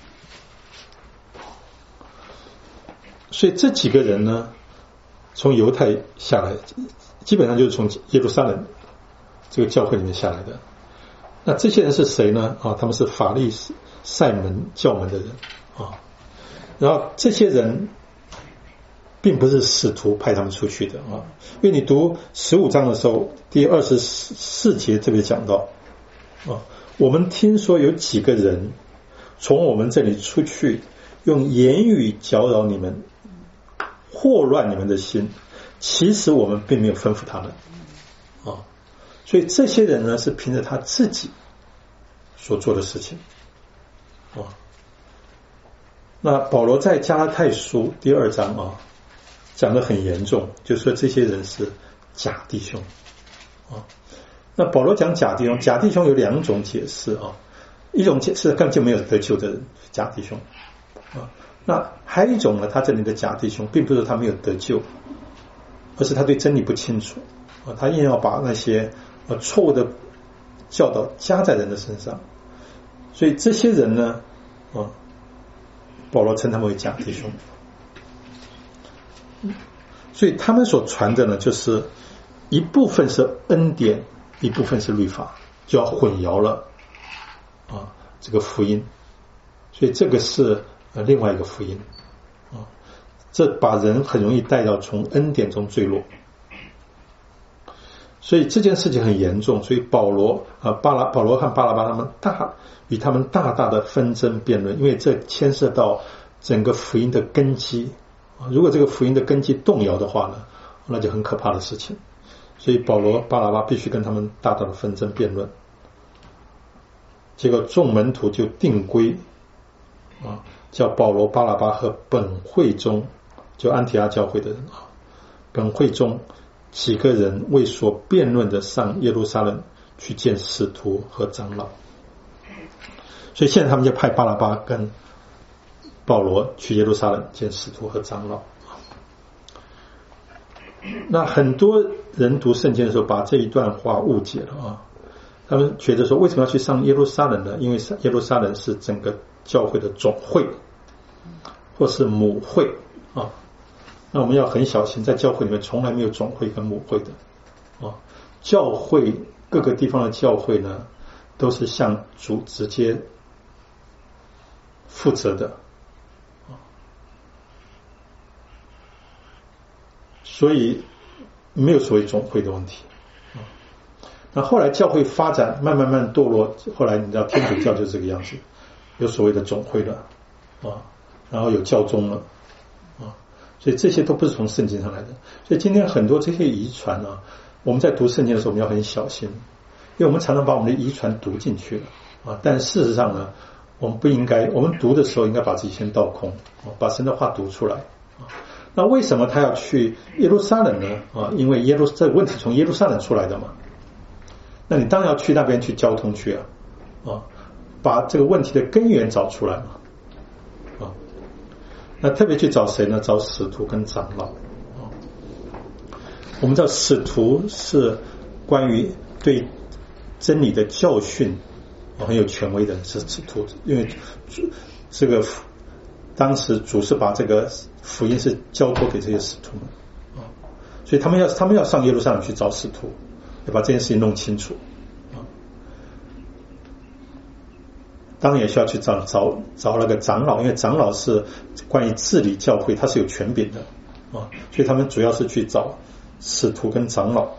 S1: 所以这几个人呢，从犹太下来，基本上就是从耶路撒冷这个教会里面下来的。那这些人是谁呢？他们是法利赛门教门的人然后这些人并不是使徒派他们出去的啊。因为你读15章的时候，第24节特别讲到啊，我们听说有几个人从我们这里出去，用言语搅扰你们，祸乱你们的心，其实我们并没有吩咐他们啊。所以这些人呢，是凭着他自己所做的事情啊。那保罗在加拉太书第2章啊，讲得很严重，就是说这些人是假弟兄啊。那保罗讲假弟兄，假弟兄有2种解释啊，一种解释根本就没有得救的人，假弟兄啊。那还有一种呢，他这里的假弟兄，并不是他没有得救，而是他对真理不清楚啊，他硬要把那些错误的教导加在人的身上，所以这些人呢啊，保罗称他们为假弟兄。所以他们所传的呢，就是一部分是恩典，一部分是律法，就要混淆了啊这个福音。所以这个是另外一个福音啊，这把人很容易带到从恩典中坠落。所以这件事情很严重，所以保罗和巴拉巴他们与他们大大的纷争辩论，因为这牵涉到整个福音的根基啊。如果这个福音的根基动摇的话呢，那就很可怕的事情。所以保罗巴拉巴必须跟他们大大的纷争辩论。结果众门徒就定规啊，叫保罗巴拉巴和本会中，就安提阿教会的人啊，本会中几个人为所辩论的上耶路撒冷去见使徒和长老。所以现在他们就派巴拉巴跟保罗去耶路撒冷见使徒和长老。那很多人读圣经的时候把这一段话误解了啊，他们觉得说为什么要去上耶路撒冷呢？因为耶路撒冷是整个教会的总会或是母会啊。那我们要很小心，在教会里面从来没有总会跟母会的啊。教会各个地方的教会呢，都是向主直接负责的啊，所以没有所谓总会的问题啊。那后来教会发展慢慢堕落，后来你知道天主教就是这个样子，有所谓的总会了啊，然后有教宗了啊。所以这些都不是从圣经上来的。所以今天很多这些遗传啊，我们在读圣经的时候我们要很小心，因为我们常常把我们的遗传读进去了啊。但事实上呢，我们不应该，我们读的时候应该把自己先倒空啊，把神的话读出来啊。那为什么他要去耶路撒冷呢？啊，因为这个问题从耶路撒冷出来的嘛。那你当然要去那边去交通去啊，把这个问题的根源找出来嘛。那特别去找谁呢？找使徒跟长老。我们知道使徒是关于对真理的教训很有权威的，是使徒。因为这个当时主是把这个福音是交托给这些使徒们所以他们要上耶路撒冷去找使徒，要把这件事情弄清楚当然也需要去找那个长老，因为长老是关于治理教会，他是有权柄的所以他们主要是去找使徒跟长老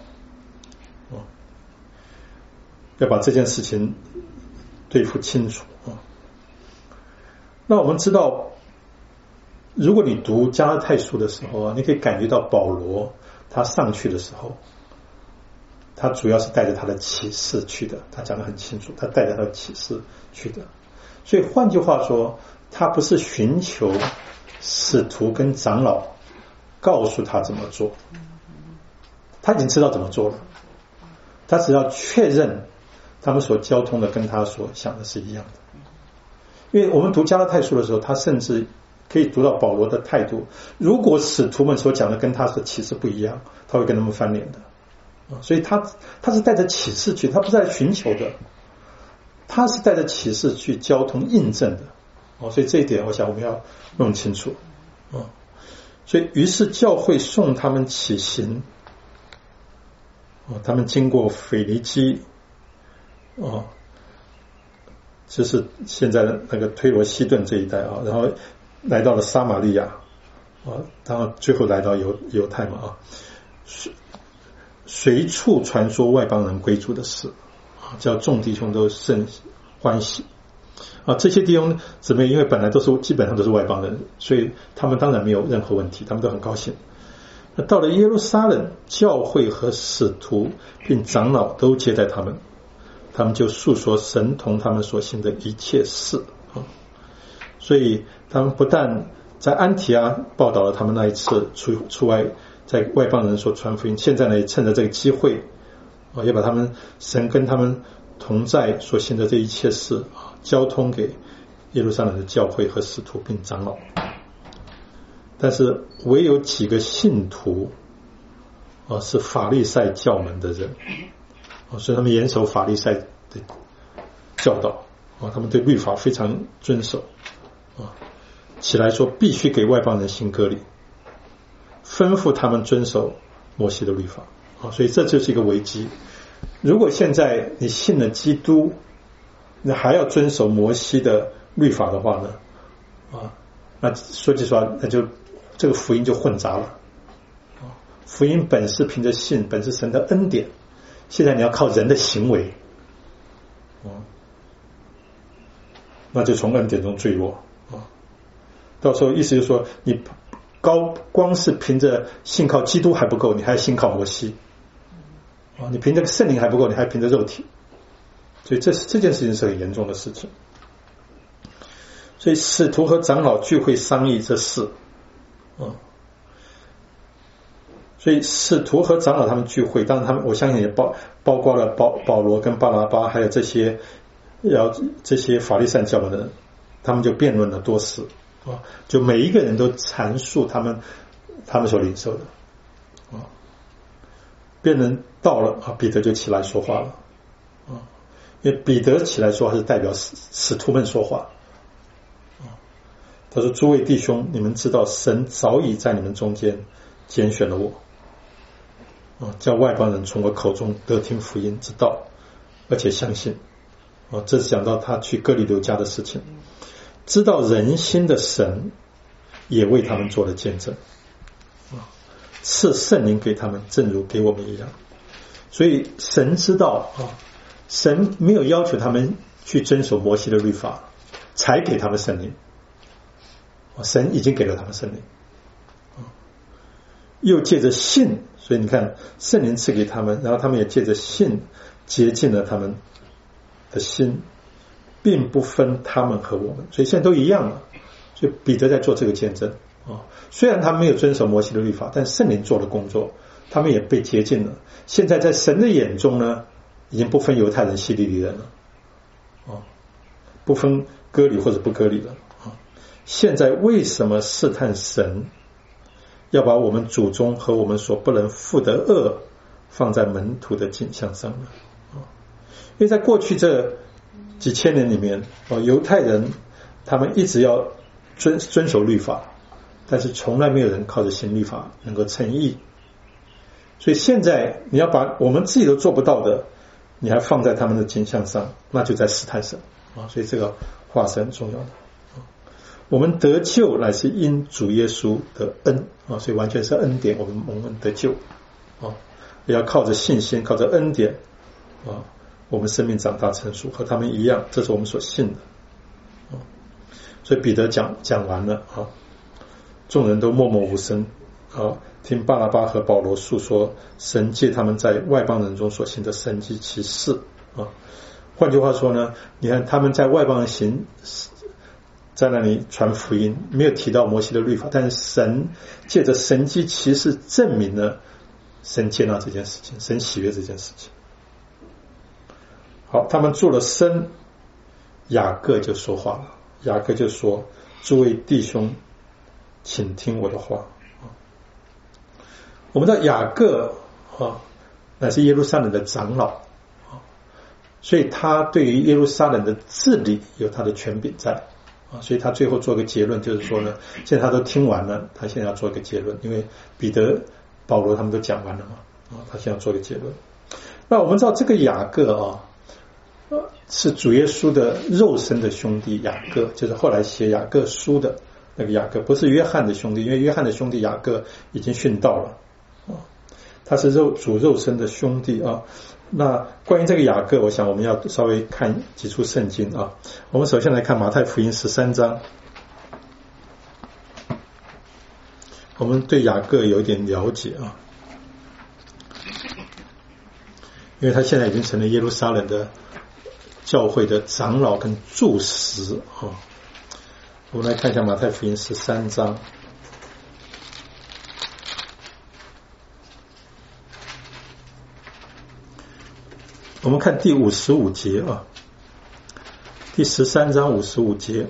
S1: 要把这件事情对付清楚那我们知道，如果你读加拉太书的时候你可以感觉到保罗他上去的时候，他主要是带着他的启示去的，他讲得很清楚，他带着他的启示去的。所以换句话说，他不是寻求使徒跟长老告诉他怎么做，他已经知道怎么做了，他只要确认他们所交通的跟他所想的是一样的。因为我们读加拉太书的时候，他甚至可以读到保罗的态度，如果使徒们所讲的跟他的启示不一样，他会跟他们翻脸的所以他是带着启示去，他不是在寻求的，他是带着启示去交通印证的所以这一点我想我们要弄清楚所以于是教会送他们起行他们经过腓尼基就是现在的那个推罗西顿这一带然后来到了撒玛利亚当然最后来到犹太嘛随处传说外邦人归主的事叫众弟兄都甚欢喜这些弟兄姊妹因为本来基本上都是外邦人，所以他们当然没有任何问题，他们都很高兴。那到了耶路撒冷，教会和使徒并长老都接待他们，他们就述说神同他们所行的一切事所以他们不但在安提阿报道了他们那一次出外在外邦人所传福音，现在呢也趁着这个机会也把他们神跟他们同在所行的这一切事交通给耶路撒冷的教会和使徒并长老。但是唯有几个信徒是法利赛教门的人所以他们严守法利赛的教导他们对律法非常遵守起来说必须给外邦人行割礼，吩咐他们遵守摩西的律法所以这就是一个危机。如果现在你信了基督，你还要遵守摩西的律法的话呢那说句实话，那就这个福音就混杂了福音本是凭着信，本是神的恩典，现在你要靠人的行为那就从恩典中坠落到时候意思就是说你光是凭着信靠基督还不够，你还信靠摩西你凭着圣灵还不够，你还凭着肉体，所以这件事情是很严重的事情。所以使徒和长老聚会商议这事所以使徒和长老他们聚会，当然他们我相信也包括了保罗跟巴拿巴还有这些法利赛教门的人，他们就辩论了多时就每一个人都阐述他们所领受的辩论到了彼得就起来说话了因为彼得起来说话是代表使徒们说话他说诸位弟兄，你们知道神早已在你们中间拣选了我叫外邦人从我口中得听福音之道，而且相信这是讲到他去哥尼流家的事情，知道人心的神也为他们做了见证赐圣灵给他们，正如给我们一样。所以神知道神没有要求他们去遵守摩西的律法才给他们圣灵神已经给了他们圣灵又借着信，所以你看圣灵赐给他们，然后他们也借着信洁净了他们的心，并不分他们和我们，所以现在都一样了。所以彼得在做这个见证虽然他没有遵守摩西的律法，但圣灵做了工作，他们也被洁净了。现在在神的眼中呢，已经不分犹太人希利尼人了不分割礼或者不割礼了现在为什么试探神要把我们祖宗和我们所不能负的恶放在门徒的景象上呢因为在过去这几千年里面犹太人他们一直要遵守律法，但是从来没有人靠着行律法能够称义，所以现在你要把我们自己都做不到的你还放在他们的景象上，那就在试探神所以这个话是很重要的我们得救乃是因主耶稣的恩所以完全是恩典，我们蒙恩得救也要靠着信心，靠着恩典我们生命长大成熟，和他们一样，这是我们所信的所以彼得讲完了众人都默默无声听巴拿巴和保罗述说神借他们在外邦人中所行的神迹奇事换句话说呢，你看他们在外邦人在那里传福音，没有提到摩西的律法，但是神借着神迹奇事证明了神接纳这件事情，神喜悦这件事情。好，他们做了声，雅各就说话了，雅各就说诸位弟兄请听我的话我们知道雅各乃是耶路撒冷的长老所以他对于耶路撒冷的治理有他的权柄在所以他最后做个结论，就是说呢，现在他都听完了，他现在要做一个结论，因为彼得保罗他们都讲完了嘛他现在要做一个结论。那我们知道这个雅各是主耶稣的肉身的兄弟雅各，就是后来写雅各书的那个雅各，不是约翰的兄弟，因为约翰的兄弟雅各已经殉道了他是主肉身的兄弟那关于这个雅各，我想我们要稍微看几处圣经我们首先来看马太福音13章，我们对雅各有一点了解因为他现在已经成了耶路撒冷的教会的长老跟柱石我们来看一下马太福音13章，我们看第55节第13章55节，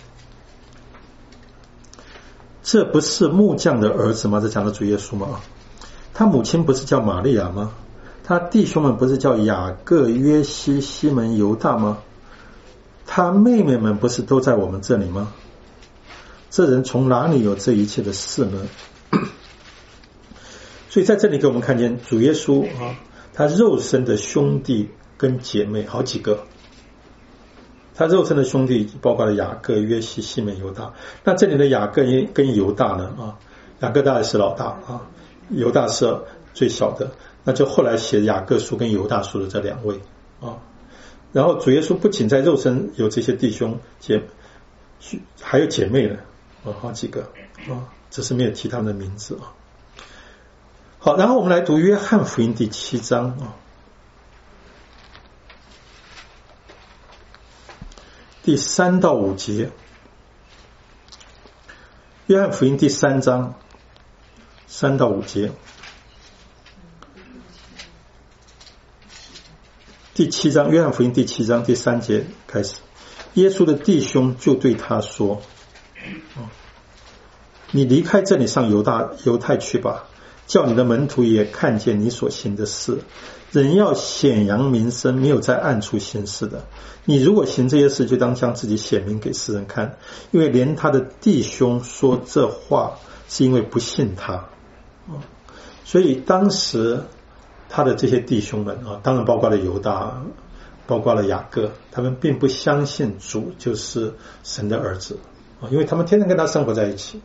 S1: 这不是木匠的儿子吗？这讲的主耶稣吗？他母亲不是叫玛利亚吗？他弟兄们不是叫雅各、约西、西门、犹大吗？他妹妹们不是都在我们这里吗？这人从哪里有这一切的事呢？所以在这里给我们看见主耶稣他肉身的兄弟跟姐妹好几个，他肉身的兄弟包括了雅各、约西、西门、犹大。那这里的雅各跟犹大呢雅各当然是老大犹大是最小的，那就后来写雅各书跟犹大书的这两位然后主耶稣不仅在肉身有这些弟兄还有姐妹呢好几个只是没有提他们的名字好，然后我们来读约翰福音第7章第3到5节。约翰福音第3章3到5节，第7章，约翰福音第7章第3节开始，耶稣的弟兄就对他说你离开这里上犹太去吧，叫你的门徒也看见你所行的事。人要显扬名声，没有在暗处行事的。你如果行这些事，就当将自己显明给世人看，因为连他的弟兄说这话是因为不信他所以当时他的这些弟兄们当然包括了犹大，包括了雅各，他们并不相信主就是神的儿子因为他们天天跟他生活在一起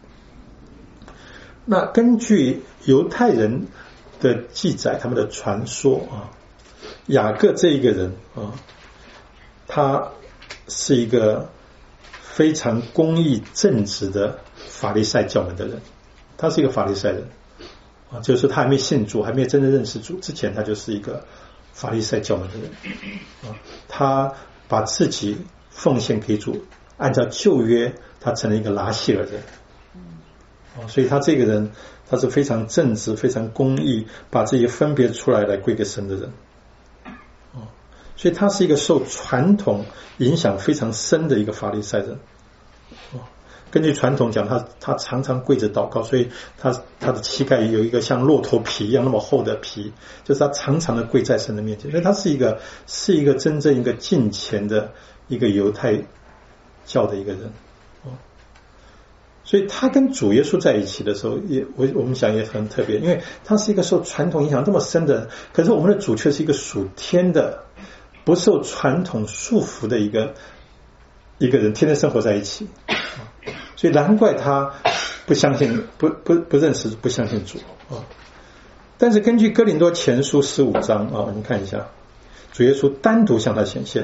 S1: 那根据犹太人的记载，他们的传说雅各这一个人他是一个非常公义正直的法利赛教门的人，他是一个法利赛人就是他还没信主，还没有真正认识主之前，他就是一个法利赛教门的人他把自己奉献给主，按照旧约他成了一个拿细耳人所以他这个人他是非常正直非常公义，把自己分别出来归给神的人所以他是一个受传统影响非常深的一个法利赛人根据传统讲，他常常跪着祷告，所以他的膝盖有一个像骆驼皮一样那么厚的皮，就是他常常的跪在神的面前，所以他是一个真正一个敬虔的一个犹太教的一个人所以他跟主耶稣在一起的时候我们想也很特别，因为他是一个受传统影响这么深的人，可是我们的主却是一个属天的不受传统束缚的一个人，天天生活在一起所以难怪他不相信不认识不相信主但是根据哥林多前书15章我们看一下主耶稣单独向他显现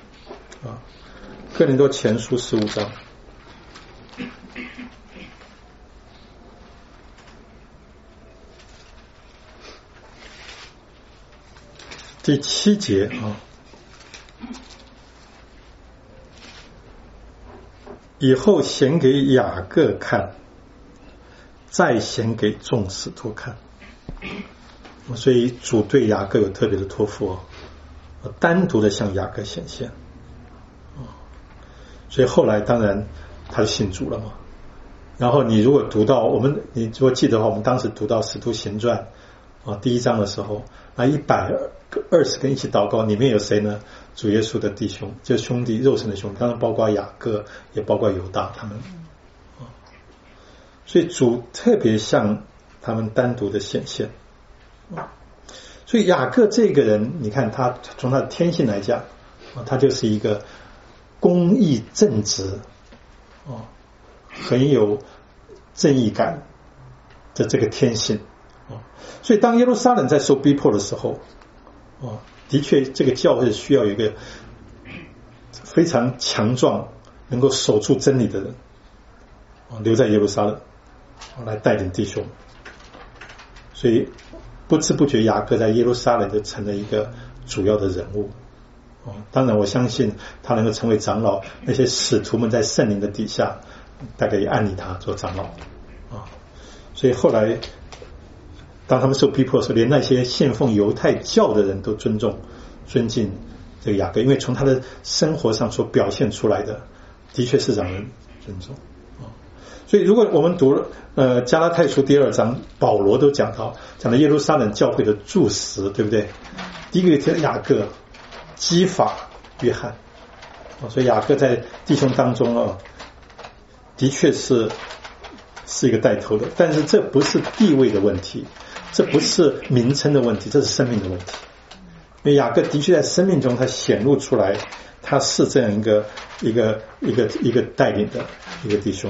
S1: 哥林多前书15章第7节以后显给雅各看，再显给众使徒看所以主对雅各有特别的托付单独的向雅各显现所以后来当然他就信主了嘛。然后你如果读到你如果记得的话，我们当时读到使徒行传第1章的时候120个人一起祷告，里面有谁呢？主耶稣的弟兄，就是兄弟，肉身的兄弟，当然包括雅各，也包括犹大他们所以主特别向他们单独的显现所以雅各这个人，你看他从他的天性来讲他就是一个公义正直很有正义感的这个天性。所以当耶路撒冷在受逼迫的时候，的确这个教会需要有一个非常强壮能够守住真理的人留在耶路撒冷来带领弟兄。所以不知不觉雅各在耶路撒冷就成了一个主要的人物。当然我相信他能够成为长老，那些使徒们在圣灵的底下大概也按立他做长老。所以后来当他们受逼迫的时候，连那些信奉犹太教的人都尊敬这个雅各，因为从他的生活上所表现出来的的确是让人尊重。所以如果我们读加拉太书第2章，保罗都讲到耶路撒冷教会的柱石，对不对？第一个提到雅各、基法、约翰。所以雅各在弟兄当中的确是一个带头的，但是这不是地位的问题，这不是名称的问题，这是生命的问题。因为雅各的确在生命中他显露出来，他是这样一个带领的一个弟兄。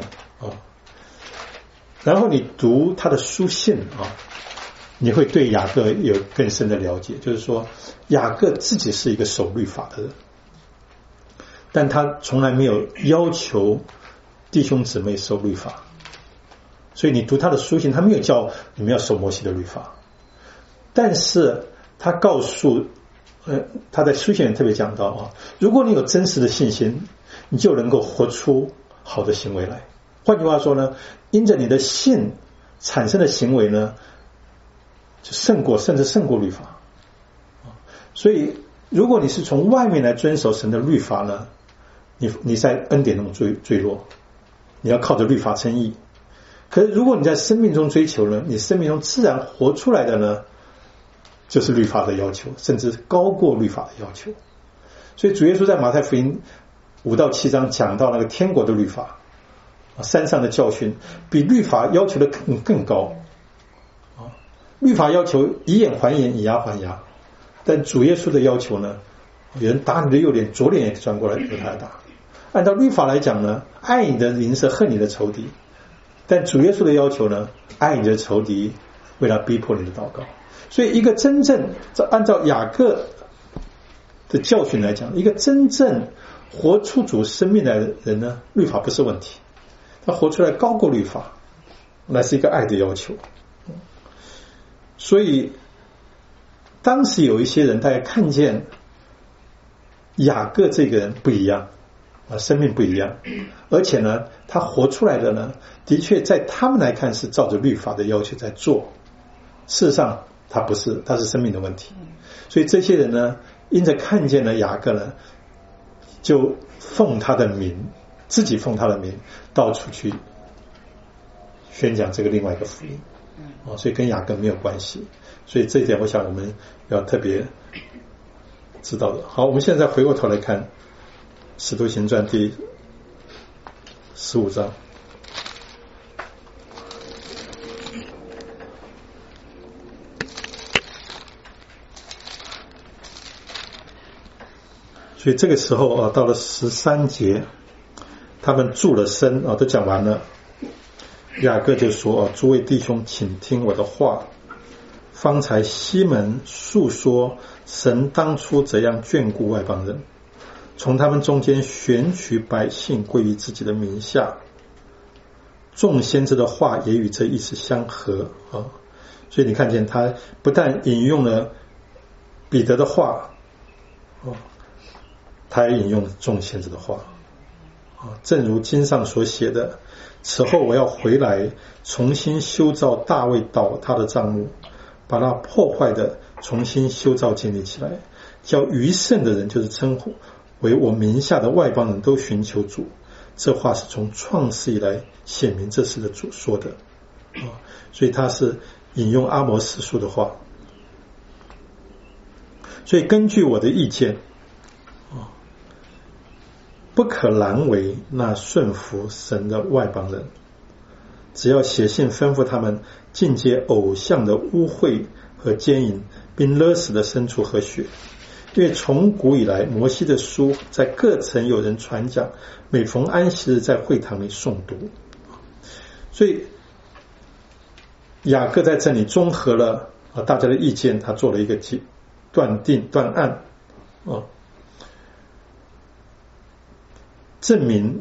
S1: 然后你读他的书信你会对雅各有更深的了解，就是说雅各自己是一个守律法的人，但他从来没有要求弟兄姊妹守律法。所以你读他的书信，他没有叫你们要守摩西的律法，但是他告诉他在书信里特别讲到如果你有真实的信心，你就能够活出好的行为来。换句话说呢，因着你的信产生的行为呢，就甚至胜过律法。所以如果你是从外面来遵守神的律法呢，你在恩典中坠落，你要靠着律法称义。可是如果你在生命中追求呢，你生命中自然活出来的呢，就是律法的要求，甚至高过律法的要求。所以主耶稣在马太福音5到7章讲到那个天国的律法，山上的教训比律法要求的更高。律法要求以眼还眼，以牙还牙，但主耶稣的要求呢，有人打你的右脸，左脸也转过来由他打。按照律法来讲呢，爱你的邻舍，恨你的仇敌。但主耶稣的要求呢，爱你的仇敌，为了逼迫你的祷告。所以一个真正按照雅各的教训来讲，一个真正活出主生命来的人呢，律法不是问题，他活出来高过律法，那是一个爱的要求。所以当时有一些人大家看见雅各这个人不一样生命不一样，而且呢他活出来的呢，的确在他们来看是照着律法的要求在做，事实上他不是，他是生命的问题。所以这些人呢，因着看见了雅各呢，就奉他的名，自己奉他的名到处去宣讲这个另外一个福音所以跟雅各没有关系。所以这一点我想我们要特别知道的。好，我们现在回过头来看使徒行传第15章。所以这个时候到了13节，他们住了身都讲完了。雅各就说诸位弟兄，请听我的话。方才西门述说神当初怎样眷顾外邦人，从他们中间选取百姓归于自己的名下，众先知的话也与这意思相合所以你看见他不但引用了彼得的话他也引用众先知的话正如经上所写的，此后我要回来重新修造大卫倒塌的帐幕，把那破坏的重新修造建立起来，叫余剩的人，就是称呼为我名下的外邦人都寻求主。这话是从创世以来显明这事的主说的所以他是引用阿摩司书的话。所以根据我的意见不可难为那顺服神的外邦人，只要写信吩咐他们禁戒偶像的污秽和奸淫，并勒死的牲畜和血。因为从古以来摩西的书在各城有人传讲，每逢安息日在会堂里诵读所以雅各在这里综合了大家的意见，他做了一个断案证明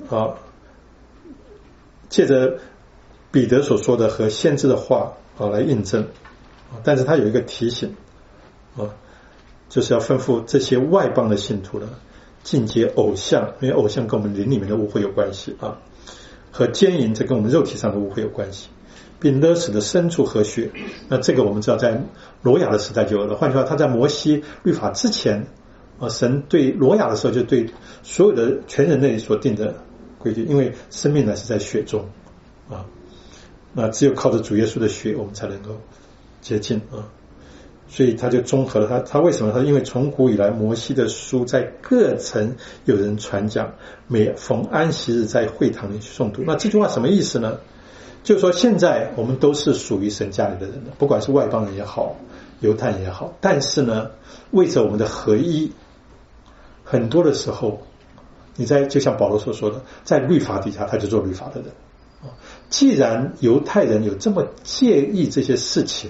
S1: 借着彼得所说的和先知的话来印证，但是他有一个提醒就是要吩咐这些外邦的信徒呢，禁戒偶像，因为偶像跟我们灵里面的污秽有关系和奸淫，这跟我们肉体上的污秽有关系，并勒死的牲畜和血。那这个我们知道在挪亚的时代就有了，换句话他在摩西律法之前神对挪亚的时候就对所有的全人类所定的规矩，因为生命乃是在血中那只有靠着主耶稣的血我们才能够洁净所以他就综合了他为什么他因为从古以来摩西的书在各城有人传讲，每逢安息日在会堂里去诵读。那这句话什么意思呢？就是说现在我们都是属于神家里的人了，不管是外邦人也好，犹太人也好，但是呢为着我们的合一，很多的时候你就像保罗所说的，在律法底下他就做律法的人既然犹太人有这么介意这些事情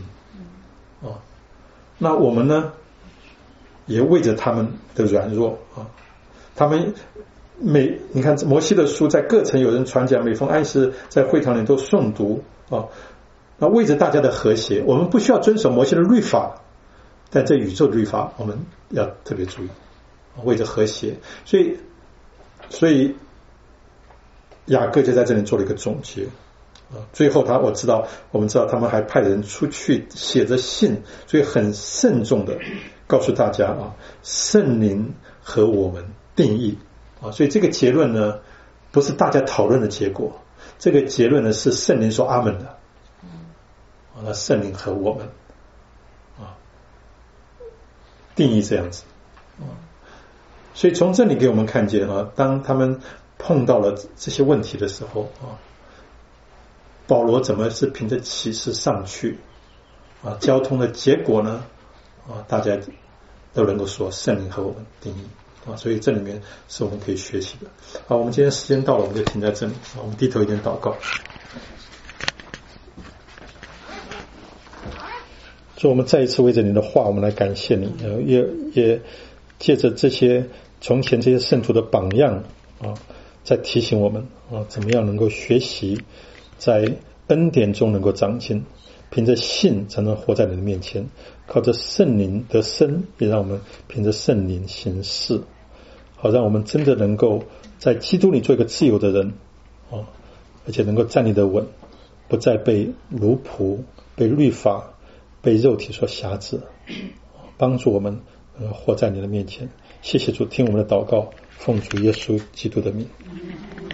S1: 那我们呢也为着他们的软弱他们你看摩西的书在各城有人传讲，每逢安息日在会堂里都诵读那为着大家的和谐，我们不需要遵守摩西的律法，但这宇宙的律法我们要特别注意，为着和谐。所以雅各就在这里做了一个总结最后我们知道他们还派人出去写着信，所以很慎重的告诉大家圣灵和我们定义所以这个结论呢不是大家讨论的结果，这个结论呢是圣灵说阿们的那圣灵和我们定义这样子所以从这里给我们看见当他们碰到了这些问题的时候保罗怎么是凭着启示上去交通的结果呢大家都能够说圣灵和我们定义所以这里面是我们可以学习的好，我们今天时间到了，我们就停在这里我们低头一点祷告。所以我们再一次为着你的话我们来感谢你也借着这些从前这些圣徒的榜样在提醒我们怎么样能够学习在恩典中能够长进，凭着信才能活在你的面前，靠着圣灵得生，也让我们凭着圣灵行事，好让我们真的能够在基督里做一个自由的人而且能够站立得稳，不再被奴仆、被律法、被肉体所辖制，帮助我们活在你的面前。谢谢主，听我们的祷告，奉主耶稣基督的名。